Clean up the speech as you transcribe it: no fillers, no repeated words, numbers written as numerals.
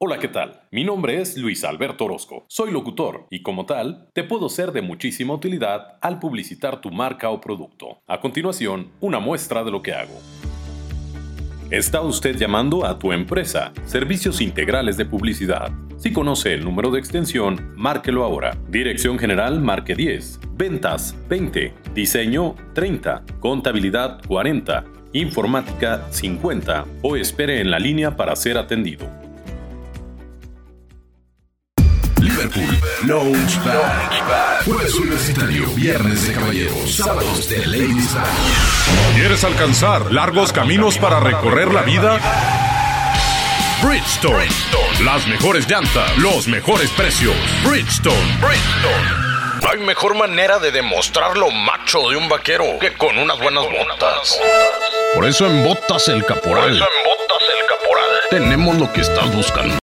Hola, ¿qué tal? Mi nombre es Luis Alberto Orozco. Soy locutor y como tal, te puedo ser de muchísima utilidad al publicitar tu marca o producto. A continuación, una muestra de lo que hago. ¿Está usted llamando a tu empresa? Servicios integrales de publicidad. Si conoce el número de extensión, márquelo ahora. Dirección general, marque 10. Ventas, 20. Diseño, 30. Contabilidad, 40. Informática, 50. O espere en la línea para ser atendido. Liverpool, Launchpad. Jueves universitario, viernes de caballeros, sábados de ladies night. ¿Quieres alcanzar largos caminos para recorrer la vida? Bridgestone. Las mejores llantas, los mejores precios. Bridgestone. No hay mejor manera de demostrar lo macho de un vaquero que con unas buenas botas. Por eso en Botas el Caporal tenemos lo que estás buscando.